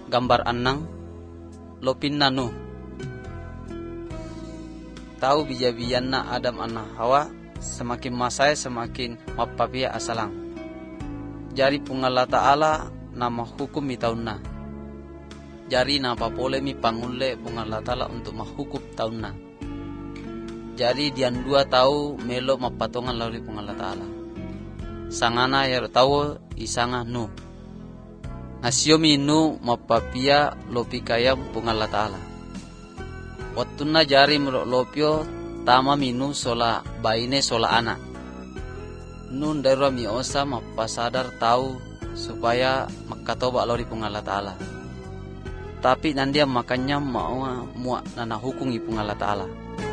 gambar anang lopin nanu. Tahu bijabian na Adam anna Hawa, semakin masai semakin mapapia asalang. Jari pungala ta'ala nama hukum mi taunna. Jari na papole mi pangulle pungala ta'ala untuk mahukum taunna. Jari dian dua tahu melo mapatongan lauli pungala ta'ala. Sangana ya tahu isanga nu. Nasiomi nu mapapia lopi kayam pungala ta'ala. Wattuna jari lopio tama minu sola baine sola anak. Nun darwa mi osa mapasadar tahu supaya makatoba lori pungala ta'ala. Tapi nandia makanya mau muak nana hukungi pungala ta'ala.